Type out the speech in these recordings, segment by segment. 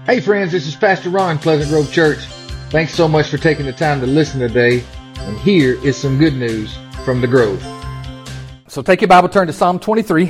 Hey friends, this is Pastor Ron, Pleasant Grove Church. Thanks so much for taking the time to listen today. And here is some good news from the Grove. So take your Bible, turn to Psalm 23.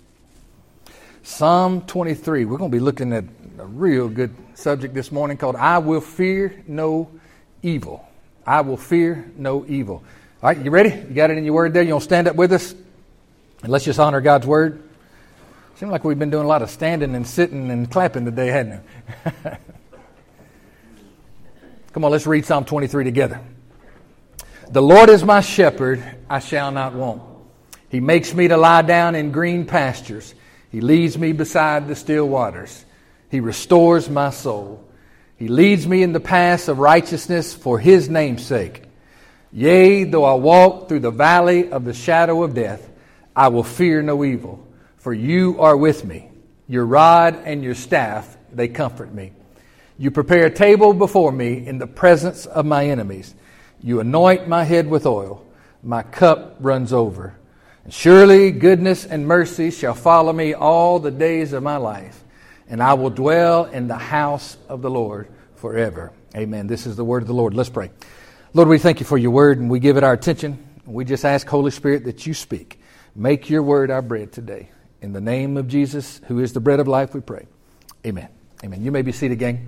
Psalm 23. We're going to be looking at a real good subject this morning called I Will Fear No Evil. I will fear no evil. All right, you ready? You got it in your word there? You want to stand up with us? And let's just honor God's word. Seems like we've been doing a lot of standing and sitting and clapping today, hadn't we? Come on, let's read Psalm 23 together. The Lord is my shepherd, I shall not want. He makes me to lie down in green pastures. He leads me beside the still waters. He restores my soul. He leads me in the paths of righteousness for His name's sake. Yea, though I walk through the valley of the shadow of death, I will fear no evil. For you are with me. Your rod and your staff, they comfort me. You prepare a table before me in the presence of my enemies. You anoint my head with oil. My cup runs over. And surely goodness and mercy shall follow me all the days of my life. And I will dwell in the house of the Lord forever. Amen. This is the word of the Lord. Let's pray. Lord, we thank you for your word and we give it our attention. We just ask, Holy Spirit, that you speak. Make your word our bread today. In the name of Jesus, who is the bread of life, we pray. Amen. Amen. You may be seated, gang.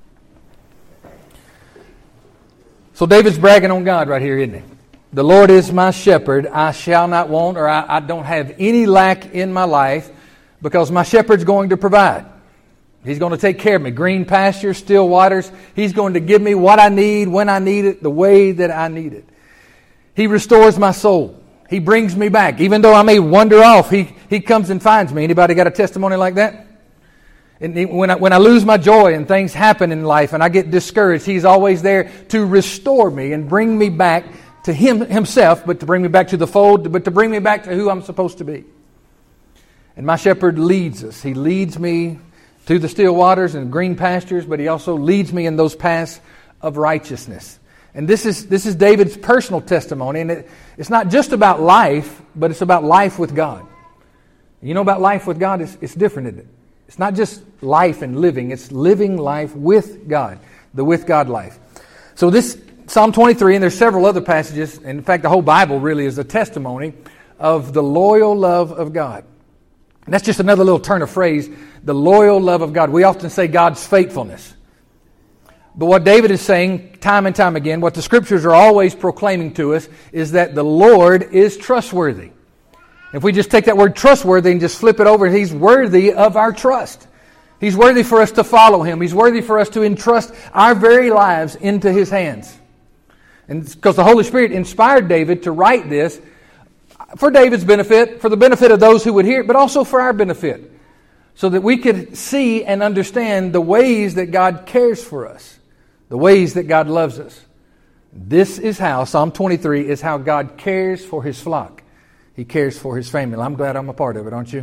So David's bragging on God right here, isn't he? The Lord is my shepherd, I shall not want, or I don't have any lack in my life because my shepherd's going to provide. He's going to take care of me. Green pastures, still waters. He's going to give me what I need, when I need it, the way that I need it. He restores my soul. He brings me back. Even though I may wander off, He comes and finds me. Anybody got a testimony like that? And when I lose my joy and things happen in life and I get discouraged, He's always there to restore me and bring me back to Himself, but to bring me back to the fold, but to bring me back to who I'm supposed to be. And my shepherd leads us. He leads me to the still waters and green pastures, but He also leads me in those paths of righteousness. And this is David's personal testimony, and it's not just about life, but it's about life with God. You know about life with God? It's different, isn't it? It's not just life and living, it's living life with God, the with God life. So this Psalm 23, and there's several other passages, and in fact the whole Bible really is a testimony of the loyal love of God. And that's just another little turn of phrase, the loyal love of God. We often say God's faithfulness. But what David is saying time and time again, what the Scriptures are always proclaiming to us, is that the Lord is trustworthy. If we just take that word trustworthy and just flip it over, He's worthy of our trust. He's worthy for us to follow Him. He's worthy for us to entrust our very lives into His hands. And because the Holy Spirit inspired David to write this for David's benefit, for the benefit of those who would hear it, but also for our benefit, so that we could see and understand the ways that God cares for us. The ways that God loves us. This is how, Psalm 23 is how God cares for His flock. He cares for His family. I'm glad I'm a part of it, aren't you?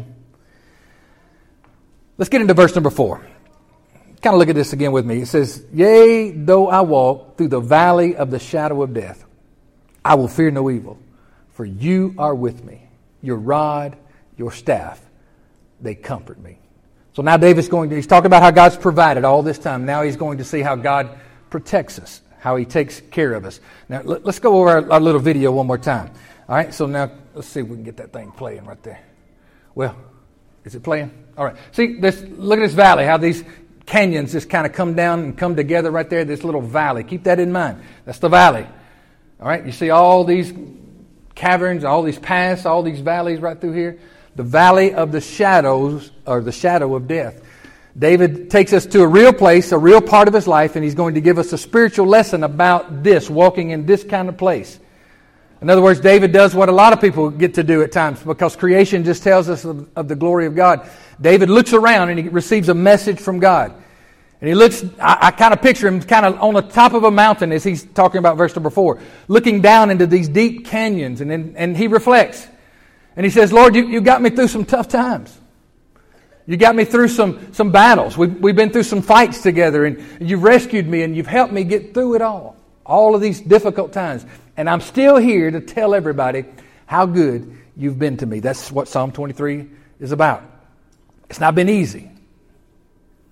Let's get into verse number 4. Kind of look at this again with me. It says, Yea, though I walk through the valley of the shadow of death, I will fear no evil, for you are with me. Your rod, your staff, they comfort me. So now David's he's talking about how God's provided all this time. Now he's going to see how God protects us, how He takes care of us. Now, let's go over our little video one more time. All right, so now let's see if we can get that thing playing right there. Well, is it playing? All right. See, look at this valley, how these canyons just kind of come down and come together right there, this little valley. Keep that in mind. That's the valley. All right, you see all these caverns, all these paths, all these valleys right through here. The valley of the shadows, or the shadow of death. David takes us to a real place, a real part of his life, and he's going to give us a spiritual lesson about this, walking in this kind of place. In other words, David does what a lot of people get to do at times, because creation just tells us of the glory of God. David looks around and he receives a message from God. And he looks, I kind of picture him kind of on the top of a mountain as he's talking about verse number 4, looking down into these deep canyons, and he reflects. And he says, Lord, you got me through some tough times. You got me through some battles. We've been through some fights together, and you've rescued me, and you've helped me get through it all of these difficult times. And I'm still here to tell everybody how good you've been to me. That's what Psalm 23 is about. It's not been easy.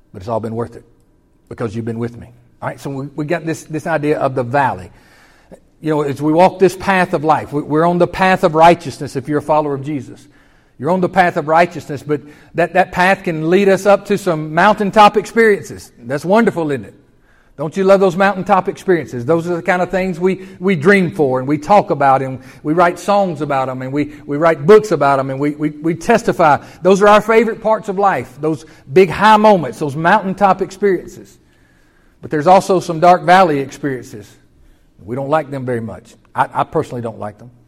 But it's all been worth it because you've been with me. All right, so we got this idea of the valley. You know, as we walk this path of life, we're on the path of righteousness if you're a follower of Jesus. You're on the path of righteousness, but that path can lead us up to some mountaintop experiences. That's wonderful, isn't it? Don't you love those mountaintop experiences? Those are the kind of things we dream for and we talk about and we write songs about them and we write books about them and we testify. Those are our favorite parts of life, those big high moments, those mountaintop experiences. But there's also some dark valley experiences. We don't like them very much. I personally don't like them.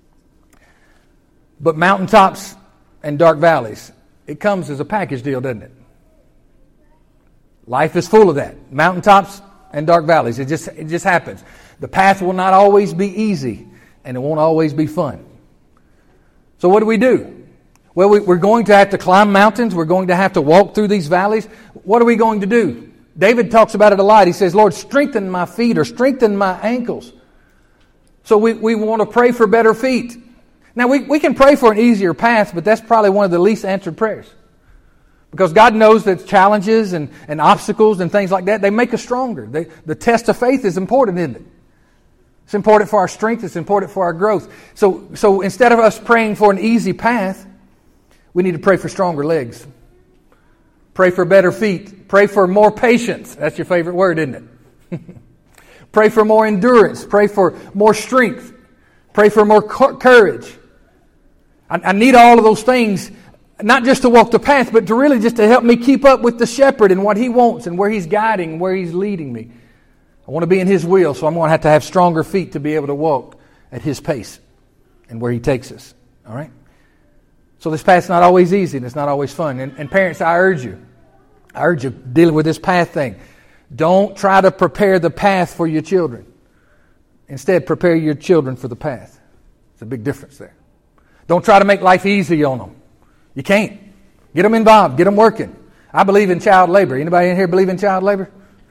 But mountaintops and dark valleys, it comes as a package deal, doesn't it? Life is full of that. Mountaintops and dark valleys. It just happens. The path will not always be easy, and it won't always be fun. So what do? Well, we're going to have to climb mountains. We're going to have to walk through these valleys. What are we going to do? David talks about it a lot. He says, Lord, strengthen my feet or strengthen my ankles. So we want to pray for better feet. Now, we can pray for an easier path, but that's probably one of the least answered prayers. Because God knows that challenges and obstacles and things like that, they make us stronger. The test of faith is important, isn't it? It's important for our strength. It's important for our growth. So instead of us praying for an easy path, we need to pray for stronger legs. Pray for better feet. Pray for more patience. That's your favorite word, isn't it? Pray for more endurance. Pray for more strength. Pray for more courage. I need all of those things, not just to walk the path, but to really just to help me keep up with the shepherd and what he wants and where he's guiding and where he's leading me. I want to be in his will, so I'm going to have stronger feet to be able to walk at his pace and where he takes us. All right? So this path's not always easy and it's not always fun. And parents, I urge you dealing with this path thing. Don't try to prepare the path for your children. Instead, prepare your children for the path. It's a big difference there. Don't try to make life easy on them. You can't. Get them involved. Get them working. I believe in child labor. Anybody in here believe in child labor?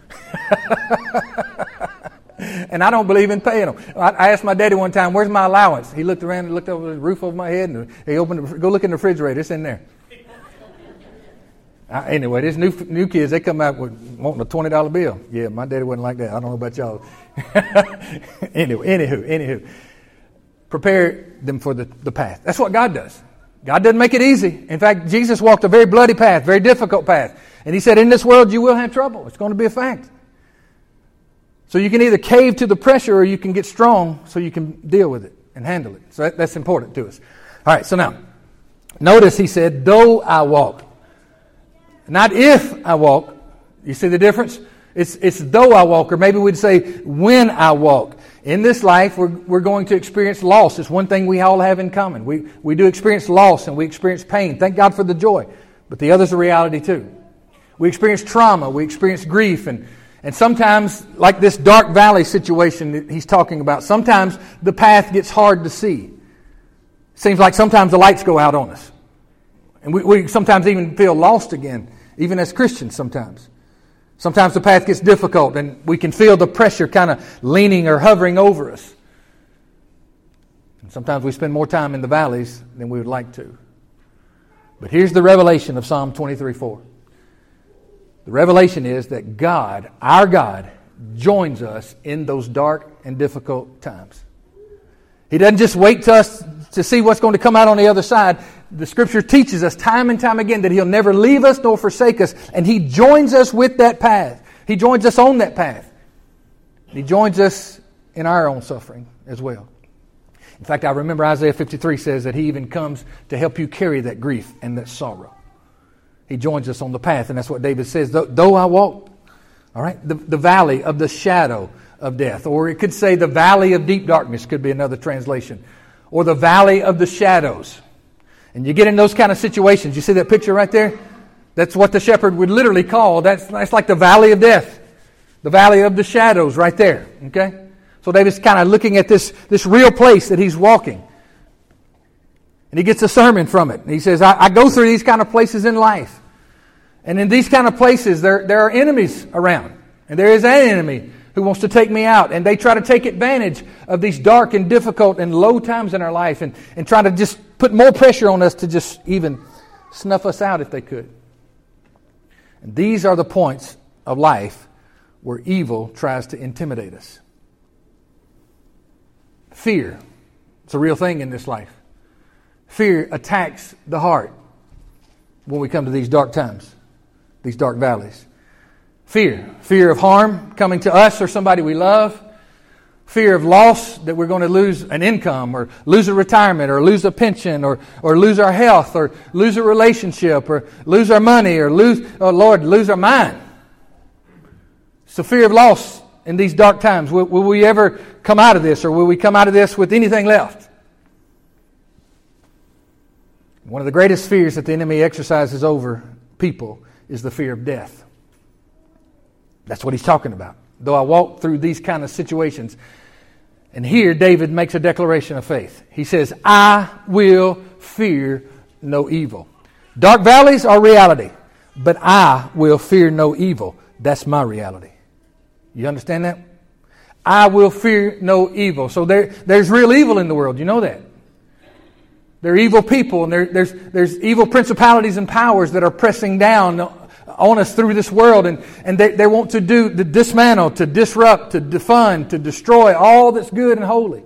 And I don't believe in paying them. I asked my daddy one time, where's my allowance? He looked around and looked over the roof over my head and he opened go look in the refrigerator. It's in there. Anyway, these new kids, they come out with wanting a $20 bill. Yeah, my daddy wasn't like that. I don't know about y'all. Anywho. Prepare them for the path. That's what God does. God doesn't make it easy. In fact, Jesus walked a very bloody path, very difficult path. And he said, in this world you will have trouble. It's going to be a fact. So you can either cave to the pressure or you can get strong so you can deal with it and handle it. So that's important to us. All right, so now, notice he said, though I walk. Not if I walk. You see the difference? It's though I walk, or maybe we'd say when I walk. In this life, we're going to experience loss. It's one thing we all have in common. We do experience loss and we experience pain. Thank God for the joy. But the other's a reality too. We experience trauma. We experience grief. And sometimes, like this dark valley situation that he's talking about, sometimes the path gets hard to see. It seems like sometimes the lights go out on us. And we sometimes even feel lost again, even as Christians sometimes. Sometimes the path gets difficult and we can feel the pressure kind of leaning or hovering over us. And sometimes we spend more time in the valleys than we would like to. But here's the revelation of Psalm 23:4. The revelation is that God, our God, joins us in those dark and difficult times. He doesn't just wait to us to see what's going to come out on the other side. The Scripture teaches us time and time again that He'll never leave us nor forsake us. And He joins us with that path. He joins us on that path. He joins us in our own suffering as well. In fact, I remember Isaiah 53 says that He even comes to help you carry that grief and that sorrow. He joins us on the path, and that's what David says. Though I walk, all right, the valley of the shadow of death. Or it could say the valley of deep darkness could be another translation. Or the valley of the shadows. And you get in those kind of situations. You see that picture right there? That's what the shepherd would literally call. That's like the valley of death. The valley of the shadows right there. Okay? So David's kind of looking at this real place that he's walking. And he gets a sermon from it. And he says, I go through these kind of places in life. And in these kind of places, there are enemies around. And there is an enemy who wants to take me out. And they try to take advantage of these dark and difficult and low times in our life and try to just put more pressure on us to just even snuff us out if they could. And these are the points of life where evil tries to intimidate us. Fear. It's a real thing in this life. Fear attacks the heart when we come to these dark times, these dark valleys. Fear. Fear of harm coming to us or somebody we love. Fear of loss, that we're going to lose an income or lose a retirement or lose a pension or lose our health or lose a relationship or lose our money or lose our mind. So fear of loss in these dark times. Will we ever come out of this, or will we come out of this with anything left? One of the greatest fears that the enemy exercises over people is the fear of death. That's what he's talking about. Though I walk through these kind of situations. And here David makes a declaration of faith. He says, I will fear no evil. Dark valleys are reality, but I will fear no evil. That's my reality. You understand that? I will fear no evil. So there's real evil in the world. You know that. There are evil people, and there's evil principalities and powers that are pressing down on us through this world, and they want to dismantle, to disrupt, to defund, to destroy all that's good and holy.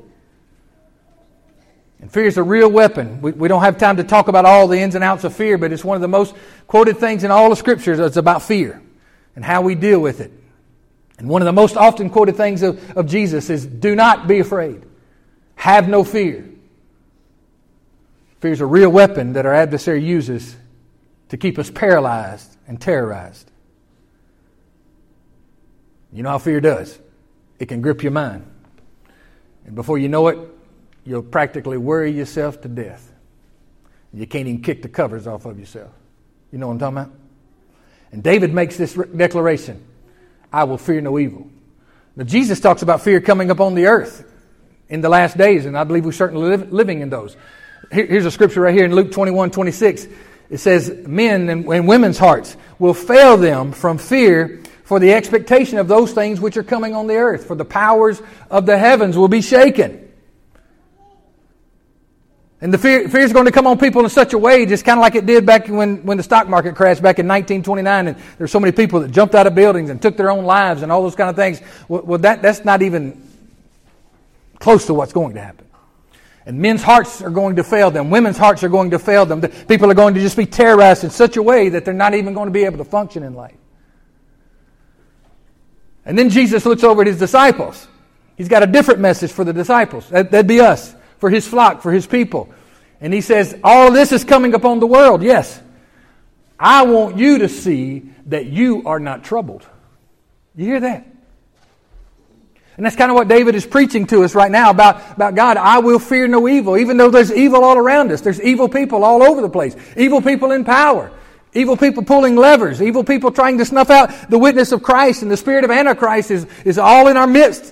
And fear is a real weapon. We don't have time to talk about all the ins and outs of fear, but it's one of the most quoted things in all the Scriptures. It's about fear and how we deal with it. And one of the most often quoted things of Jesus is, do not be afraid. Have no fear. Fear is a real weapon that our adversary uses to keep us paralyzed and terrorized. You know how fear does. It can grip your mind. And before you know it, you'll practically worry yourself to death. You can't even kick the covers off of yourself. You know what I'm talking about? And David makes this declaration, I will fear no evil. Now Jesus talks about fear coming upon the earth in the last days, and I believe we're certainly living in those. Here's a scripture right here in Luke 21:26. It says, men and women's hearts will fail them from fear for the expectation of those things which are coming on the earth. For the powers of the heavens will be shaken. And the fear is going to come on people in such a way, just kind of like it did back when the stock market crashed back in 1929. And there's so many people that jumped out of buildings and took their own lives and all those kind of things. Well, that's not even close to what's going to happen. And men's hearts are going to fail them. Women's hearts are going to fail them. People are going to just be terrorized in such a way that they're not even going to be able to function in life. And then Jesus looks over at his disciples. He's got a different message for the disciples. That'd be us, for his flock, for his people. And he says, all of this is coming upon the world. Yes. I want you to see that you are not troubled. You hear that? And that's kind of what David is preaching to us right now about God. I will fear no evil, even though there's evil all around us. There's evil people all over the place. Evil people in power. Evil people pulling levers. Evil people trying to snuff out the witness of Christ. And the spirit of Antichrist is all in our midst.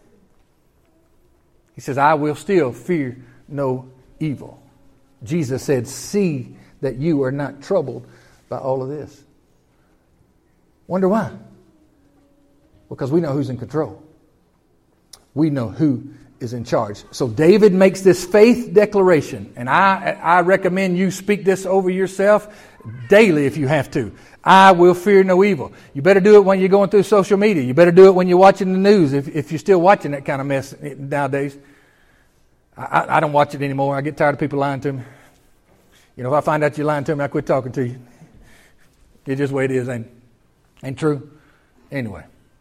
He says, I will still fear no evil. Jesus said, see that you are not troubled by all of this. Wonder why? Because we know who's in control. We know who is in charge. So David makes this faith declaration, and I recommend you speak this over yourself daily if you have to. I will fear no evil. You better do it when you're going through social media. You better do it when you're watching the news, if you're still watching that kind of mess nowadays. I don't watch it anymore. I get tired of people lying to me. You know, if I find out you're lying to me, I quit talking to you. It's just the way it is, ain't true? Anyway.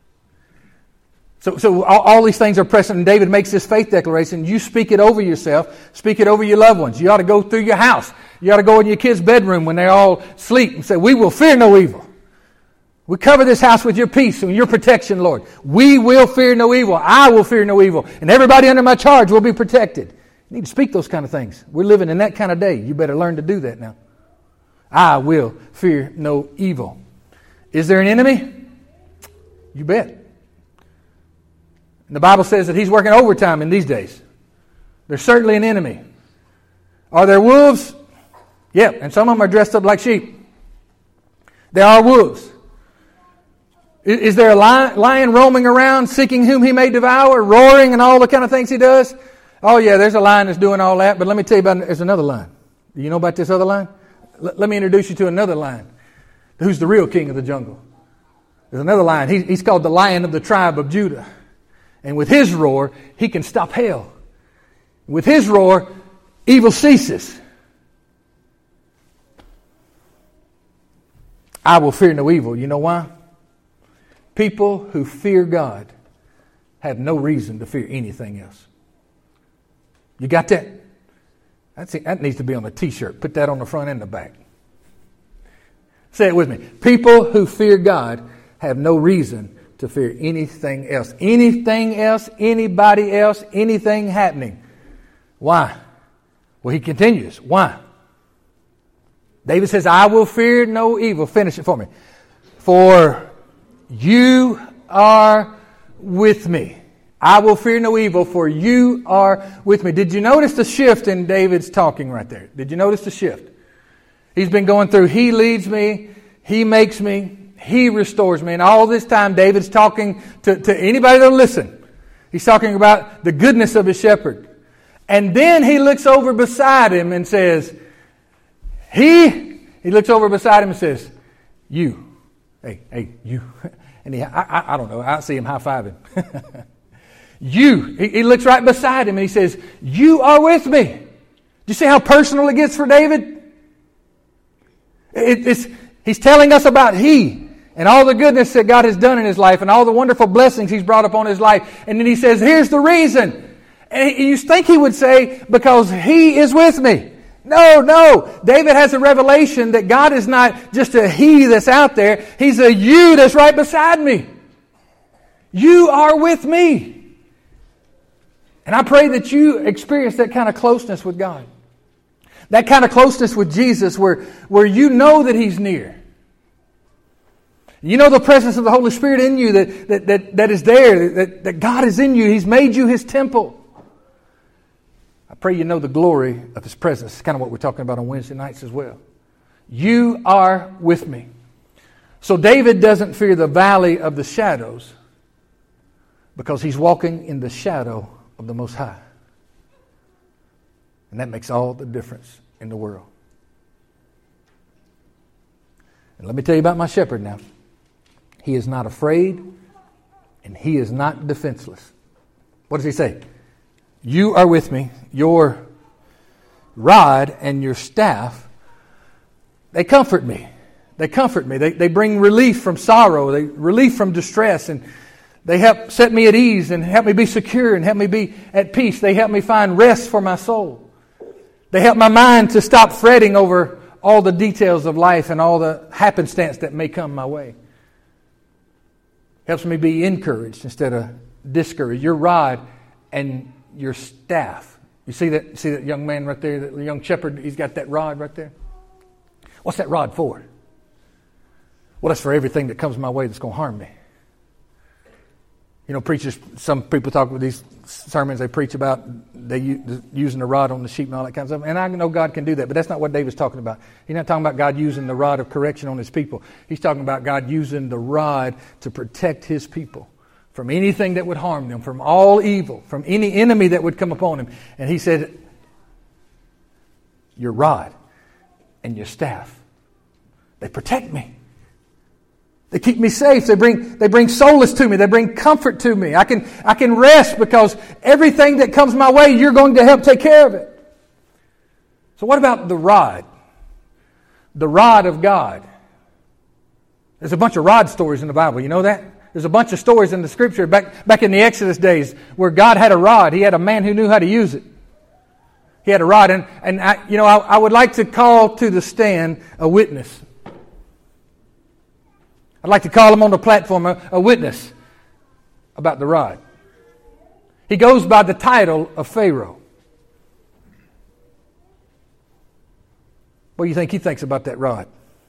So all these things are present, and David makes this faith declaration. You speak it over yourself. Speak it over your loved ones. You ought to go through your house. You ought to go in your kids' bedroom when they're all asleep and say, we will fear no evil. We cover this house with your peace and your protection, Lord. We will fear no evil. I will fear no evil. And everybody under my charge will be protected. You need to speak those kind of things. We're living in that kind of day. You better learn to do that now. I will fear no evil. Is there an enemy? You bet. And the Bible says that he's working overtime in these days. There's certainly an enemy. Are there wolves? Yep, and some of them are dressed up like sheep. There are wolves. Is there a lion roaming around seeking whom he may devour, roaring and all the kind of things he does? Oh yeah, there's a lion that's doing all that, but let me tell you there's another lion. Do you know about this other lion? Let me introduce you to another lion. Who's the real king of the jungle? There's another lion. He's called the Lion of the tribe of Judah. And with his roar, he can stop hell. With his roar, evil ceases. I will fear no evil. You know why? People who fear God have no reason to fear anything else. You got that? That needs to be on a t-shirt. Put that on the front and the back. Say it with me. People who fear God have no reason to fear anything else. Anything else, anybody else, anything happening. Why? Well, he continues. Why? David says, I will fear no evil. Finish it for me. For you are with me. I will fear no evil, for you are with me. Did you notice the shift in David's talking right there? Did you notice the shift? He's been going through, He leads me, He makes me, He restores me. And all this time, David's talking to anybody that'll listen. He's talking about the goodness of his shepherd. And then he looks over beside him and says, He looks over beside him and says, you. Hey, you. And I don't know, I see him high-fiving. You. He looks right beside him and he says, you are with me. Do you see how personal it gets for David? He's telling us about He and all the goodness that God has done in his life and all the wonderful blessings He's brought upon his life. And then he says, here's the reason. And you think he would say, because He is with me. No. David has a revelation that God is not just a He that's out there. He's a you that's right beside me. You are with me. And I pray that you experience that kind of closeness with God. That kind of closeness with Jesus where you know that He's near. You know the presence of the Holy Spirit in you that is there, that God is in you. He's made you His temple. I pray you know the glory of His presence. It's kind of what we're talking about on Wednesday nights as well. You are with me. So David doesn't fear the valley of the shadows because he's walking in the shadow of the Most High. And that makes all the difference in the world. And let me tell you about my shepherd now. He is not afraid and he is not defenseless. What does he say? You are with me. Your rod and your staff, they comfort me. They comfort me. They bring relief from sorrow, relief from distress, and they help set me at ease and help me be secure and help me be at peace. They help me find rest for my soul. They help my mind to stop fretting over all the details of life and all the happenstance that may come my way. Helps me be encouraged instead of discouraged. Your rod and your staff. You see that young man right there, the young shepherd, he's got that rod right there? What's that rod for? Well, that's for everything that comes my way that's going to harm me. You know, preachers, some people talk with these sermons, they preach about using the rod on the sheep and all that kind of stuff. And I know God can do that, but that's not what David's talking about. He's not talking about God using the rod of correction on His people. He's talking about God using the rod to protect His people from anything that would harm them, from all evil, from any enemy that would come upon Him. And He said, your rod and your staff, they protect me. They keep me safe. They bring solace to me. They bring comfort to me. I can rest because everything that comes my way, you're going to help take care of it. So what about the rod? The rod of God. There's a bunch of rod stories in the Bible. You know that? There's a bunch of stories in the Scripture back in the Exodus days where God had a rod. He had a man who knew how to use it. He had a rod. And I would like to call to the stand a witness. I'd like to call him on the platform a witness about the rod. He goes by the title of Pharaoh. What do you think he thinks about that rod?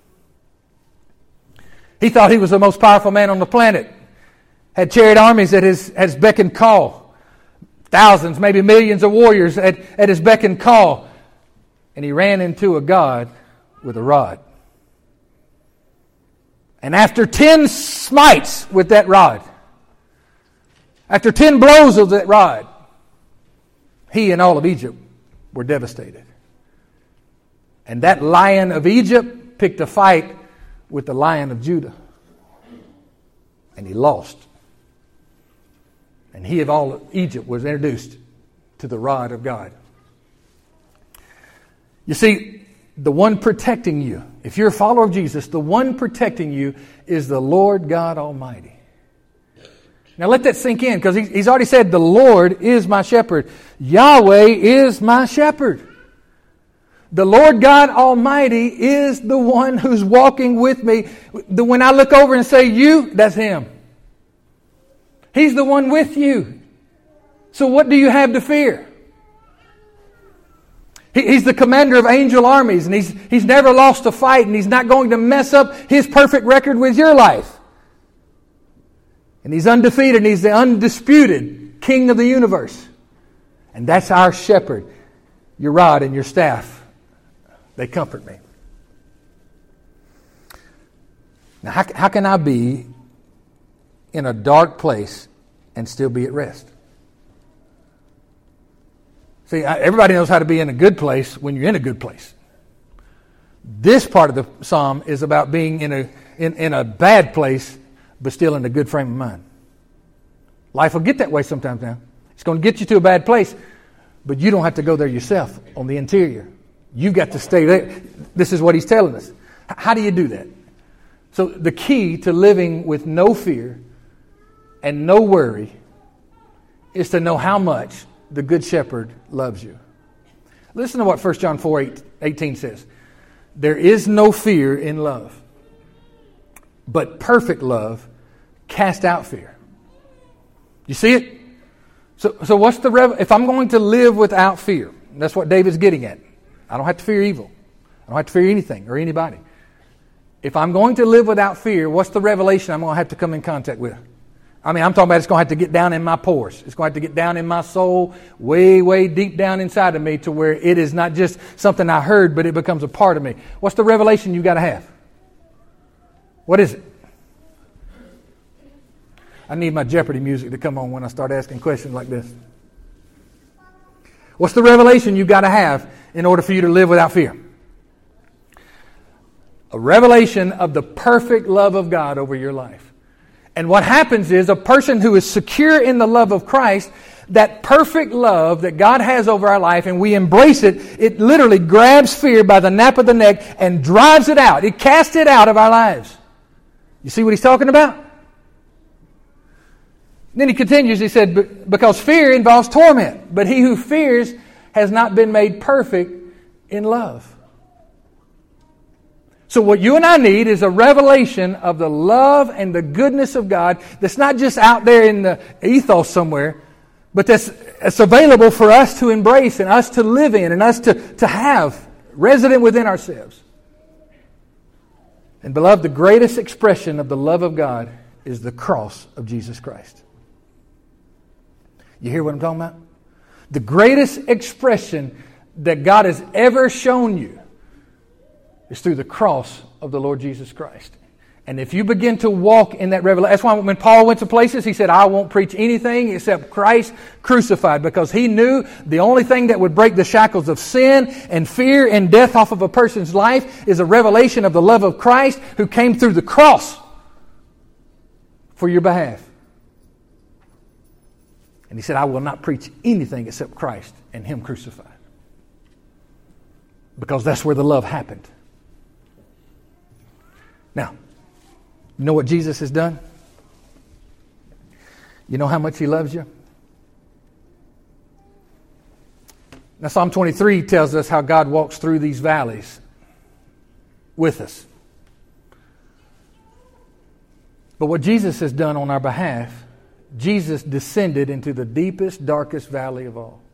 He thought he was the most powerful man on the planet. Had chariot armies at his beck and call. Thousands, maybe millions of warriors at his beck and call. And he ran into a God with a rod. And after 10 smites with that rod, after 10 blows of that rod, he and all of Egypt were devastated. And that lion of Egypt picked a fight with the Lion of Judah. And he lost. And he of all of Egypt was introduced to the rod of God. You see, the one protecting you, if you're a follower of Jesus, the one protecting you is the Lord God Almighty. Now let that sink in, because he's already said, the Lord is my shepherd. Yahweh is my shepherd. The Lord God Almighty is the one who's walking with me. When I look over and say you, that's Him. He's the one with you. So what do you have to fear? He's the commander of angel armies, and he's never lost a fight, and He's not going to mess up His perfect record with your life. And He's undefeated, and He's the undisputed King of the universe. And that's our shepherd. Your rod and your staff, they comfort me. Now, how can I be in a dark place and still be at rest? See, everybody knows how to be in a good place when you're in a good place. This part of the psalm is about being in a bad place, but still in a good frame of mind. Life will get that way sometimes now. It's going to get you to a bad place, but you don't have to go there yourself on the interior. You've got to stay there. This is what he's telling us. How do you do that? So the key to living with no fear and no worry is to know how much the Good Shepherd loves you. Listen to what 1 John 4:18 says. There is no fear in love, but perfect love casts out fear. You see it? So what's if I'm going to live without fear? That's what David's getting at. I don't have to fear evil. I don't have to fear anything or anybody. If I'm going to live without fear, what's the revelation I'm going to have to come in contact with? I mean, I'm talking about it's going to have to get down in my pores. It's going to have to get down in my soul, way, way deep down inside of me, to where it is not just something I heard, but it becomes a part of me. What's the revelation you got to have? What is it? I need my Jeopardy music to come on when I start asking questions like this. What's the revelation you got to have in order for you to live without fear? A revelation of the perfect love of God over your life. And what happens is a person who is secure in the love of Christ, that perfect love that God has over our life, and we embrace it, it literally grabs fear by the nape of the neck and drives it out. It casts it out of our lives. You see what he's talking about? Then he continues, he said, because fear involves torment, but he who fears has not been made perfect in love. So what you and I need is a revelation of the love and the goodness of God that's not just out there in the ethos somewhere, but that's available for us to embrace and us to live in and us to have resident within ourselves. And beloved, the greatest expression of the love of God is the cross of Jesus Christ. You hear what I'm talking about? The greatest expression that God has ever shown you is through the cross of the Lord Jesus Christ. And if you begin to walk in that revelation, that's why when Paul went to places, he said, I won't preach anything except Christ crucified, because he knew the only thing that would break the shackles of sin and fear and death off of a person's life is a revelation of the love of Christ who came through the cross for your behalf. And he said, I will not preach anything except Christ and Him crucified. Because that's where the love happened. Now, you know what Jesus has done? You know how much He loves you? Now, Psalm 23 tells us how God walks through these valleys with us. But what Jesus has done on our behalf, Jesus descended into the deepest, darkest valley of all.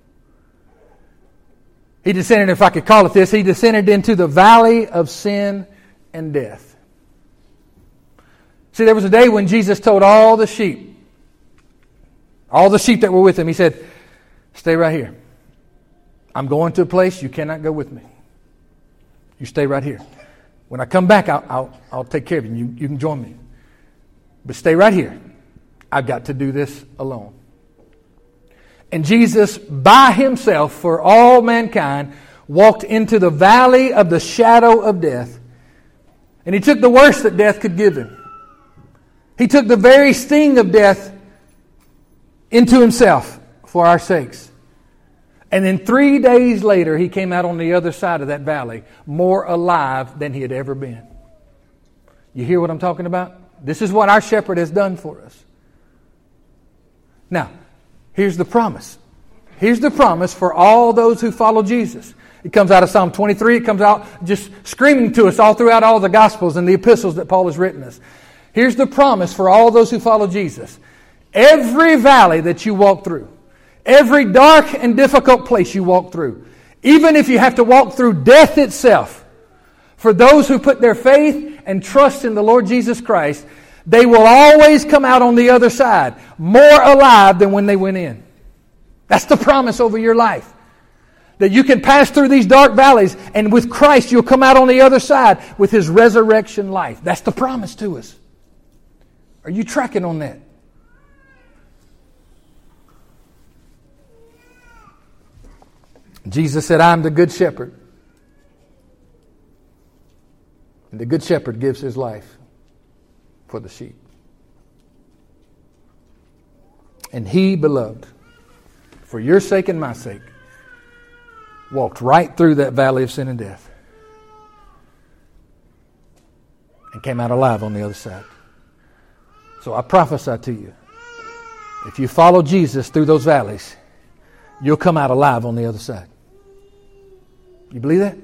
He descended, if I could call it this, He descended into the valley of sin and death. See, there was a day when Jesus told all the sheep that were with Him, He said, stay right here. I'm going to a place you cannot go with me. You stay right here. When I come back, I'll take care of you. You can join me. But stay right here. I've got to do this alone. And Jesus, by Himself, for all mankind, walked into the valley of the shadow of death. And He took the worst that death could give Him. He took the very sting of death into Himself for our sakes. And then 3 days later, He came out on the other side of that valley, more alive than He had ever been. You hear what I'm talking about? This is what our shepherd has done for us. Now, here's the promise. Here's the promise for all those who follow Jesus. It comes out of Psalm 23. It comes out just screaming to us all throughout all the Gospels and the epistles that Paul has written us. Here's the promise for all those who follow Jesus. Every valley that you walk through, every dark and difficult place you walk through, even if you have to walk through death itself, for those who put their faith and trust in the Lord Jesus Christ, they will always come out on the other side more alive than when they went in. That's the promise over your life. That you can pass through these dark valleys, and with Christ you'll come out on the other side with His resurrection life. That's the promise to us. Are you tracking on that? Jesus said, "I am the good shepherd." And the good shepherd gives his life for the sheep. And He, beloved, for your sake and my sake, walked right through that valley of sin and death and came out alive on the other side. So I prophesy to you, if you follow Jesus through those valleys, you'll come out alive on the other side. You believe that?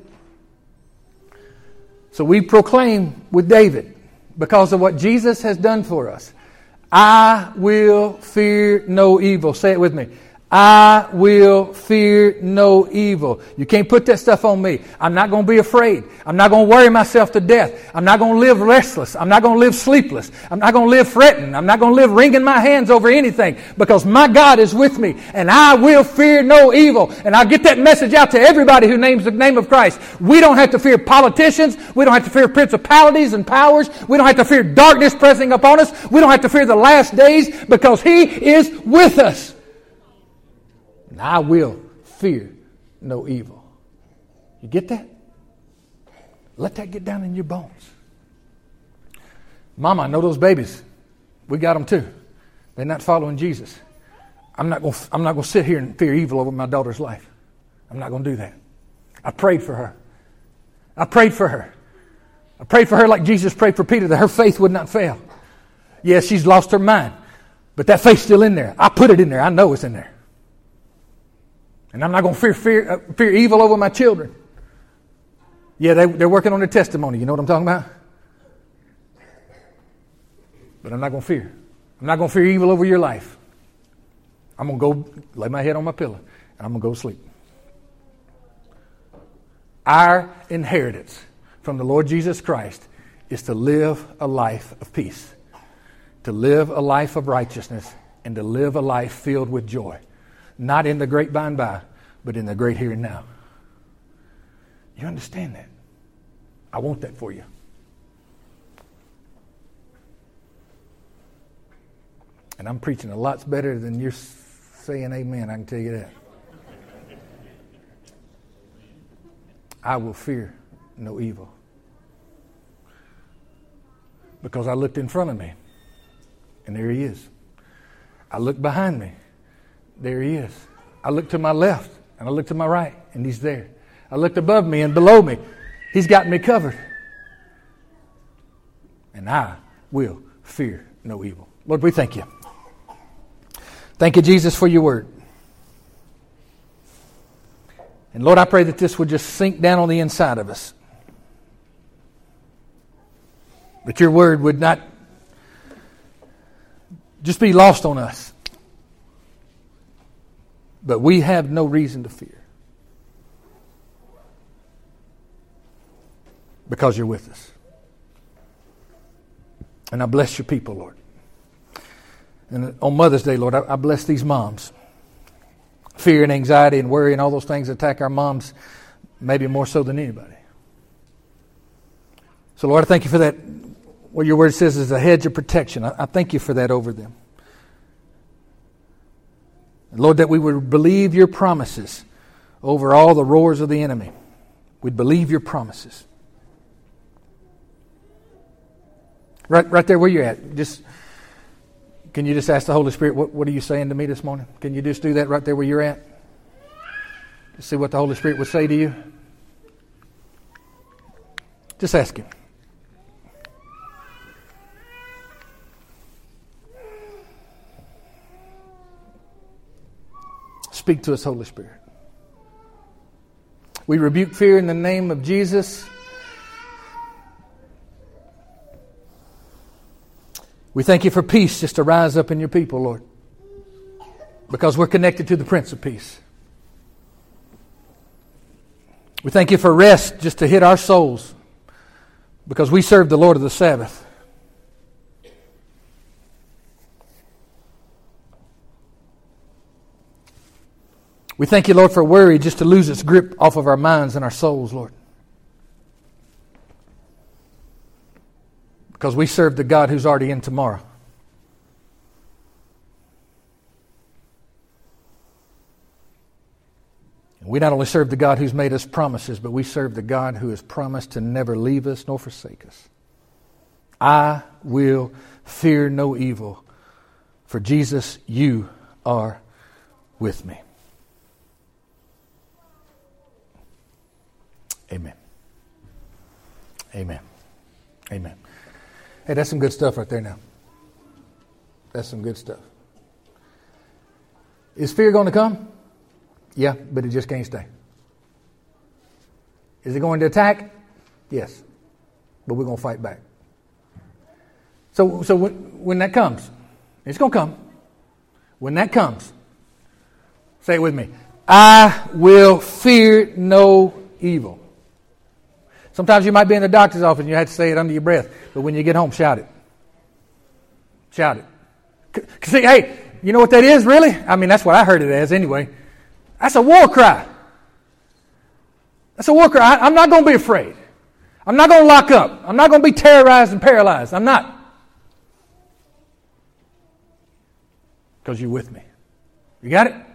So we proclaim with David, because of what Jesus has done for us, I will fear no evil. Say it with me. I will fear no evil. You can't put that stuff on me. I'm not going to be afraid. I'm not going to worry myself to death. I'm not going to live restless. I'm not going to live sleepless. I'm not going to live fretting. I'm not going to live wringing my hands over anything, because my God is with me, and I will fear no evil. And I'll get that message out to everybody who names the name of Christ. We don't have to fear politicians. We don't have to fear principalities and powers. We don't have to fear darkness pressing upon us. We don't have to fear the last days, because He is with us. And I will fear no evil. You get that? Let that get down in your bones. Mama, I know those babies. We got them too. They're not following Jesus. I'm not going to sit here and fear evil over my daughter's life. I'm not going to do that. I prayed for her. I prayed for her like Jesus prayed for Peter, that her faith would not fail. Yes, she's lost her mind, but that faith's still in there. I put it in there. I know it's in there. And I'm not going to fear evil over my children. Yeah, they're working on their testimony. You know what I'm talking about? But I'm not going to fear. I'm not going to fear evil over your life. I'm going to go lay my head on my pillow, and I'm going to go to sleep. Our inheritance from the Lord Jesus Christ is to live a life of peace, to live a life of righteousness, and to live a life filled with joy. Not in the great by and by, but in the great here and now. You understand that? I want that for you. And I'm preaching a lot better than you're saying amen, I can tell you that. I will fear no evil. Because I looked in front of me, and there He is. I looked behind me. There He is. I look to my left and I look to my right, and He's there. I looked above me and below me. He's got me covered. And I will fear no evil. Lord, we thank You. Thank You, Jesus, for Your word. And Lord, I pray that this would just sink down on the inside of us. That Your word would not just be lost on us. But we have no reason to fear, because You're with us. And I bless Your people, Lord. And on Mother's Day, Lord, I bless these moms. Fear and anxiety and worry and all those things attack our moms maybe more so than anybody. So, Lord, I thank You for that. What Your word says is a hedge of protection. I thank You for that over them. And Lord, that we would believe Your promises over all the roars of the enemy. We'd believe Your promises. Right there where you're at. Can you just ask the Holy Spirit, what are you saying to me this morning? Can you just do that right there where you're at? Just see what the Holy Spirit would say to you. Just ask Him. Speak to us, Holy Spirit. We rebuke fear in the name of Jesus. We thank you for peace just to rise up in your people, Lord, because we're connected to the Prince of Peace. We thank you for rest just to hit our souls because we serve the Lord of the Sabbath. We thank you, Lord, for worry just to lose its grip off of our minds and our souls, Lord. Because we serve the God who's already in tomorrow. And we not only serve the God who's made us promises, but we serve the God who has promised to never leave us nor forsake us. I will fear no evil, for Jesus, you are with me. Amen. Amen. Amen. Hey, that's some good stuff right there now. That's some good stuff. Is fear going to come? Yeah, but it just can't stay. Is it going to attack? Yes. But we're going to fight back. So when that comes, it's going to come. When that comes, say it with me. I will fear no evil. Sometimes you might be in the doctor's office and you have to say it under your breath. But when you get home, shout it. Shout it. See, hey, you know what that is, really? I mean, that's what I heard it as anyway. That's a war cry. That's a war cry. I'm not going to be afraid. I'm not going to lock up. I'm not going to be terrorized and paralyzed. I'm not. Because you're with me. You got it?